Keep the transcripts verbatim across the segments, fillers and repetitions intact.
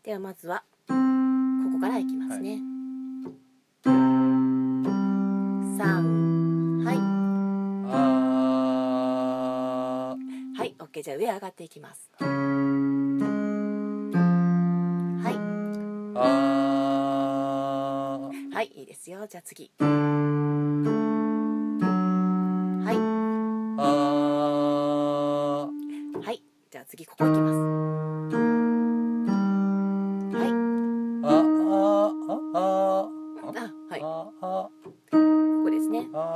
ではまずはここからいきますね。さん、はい。 あはい、オッケー。じゃあ上上がっていきます。はい。 あはい、いいですよ。じゃあ次。はい。 あはい。じゃあ次ここ行きます。はい。 ああああ、はい。 ああここですね。 あ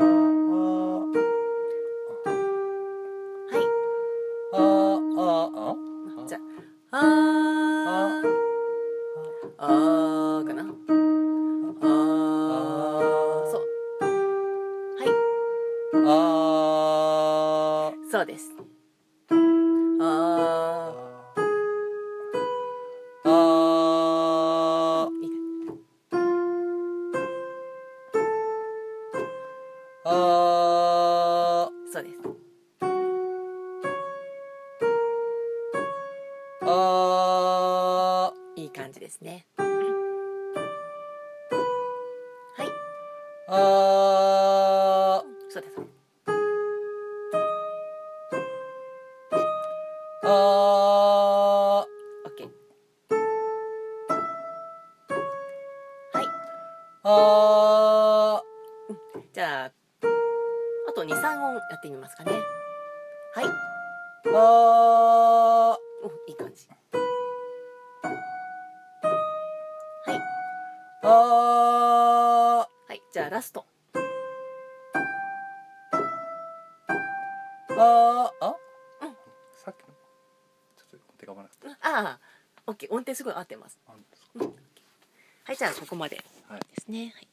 はい。 ああじゃあ、あー、あーかな。あー、そう。はい。 あそうです。ああー、いいか。 あそうです。 あいい感じですね。はい。 あそうです。 あ OK。はい。 あじゃあ、あとに、さん音やってみますかね。はい。 あお、いい感じ。はい。 あはい。じゃあラスト。 ああうん。 さっきのちょっと手が合わなかった。 ああ、OK。音程すごい合ってます。 あんですか。 うん。はい。じゃあここまでではい。 すね。はい。